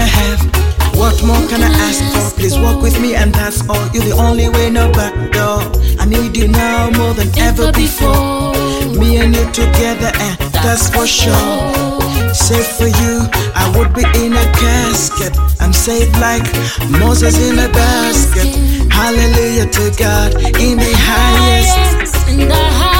have. What more can I ask for? Please walk with me and that's all. You're the only way, no back door. I need you now more than ever before. Me and you together, and that's for sure. Safe for you, I would be in a casket. I'm safe like Moses in a basket. Hallelujah to God in the highest. In the highest.